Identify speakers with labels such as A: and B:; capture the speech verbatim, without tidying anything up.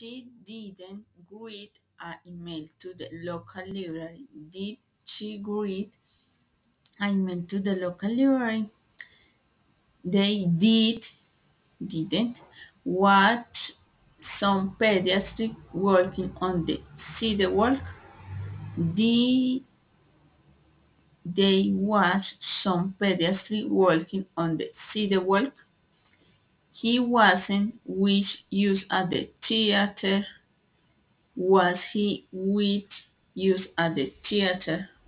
A: She didn't write an email to the local library. Did she write an email to the local library? They did, didn't, watch some pediatric working on the sidewalk. Did they watch some pediatric working on the sidewalk? He wasn't which used at the theater. Was he which used at the theater?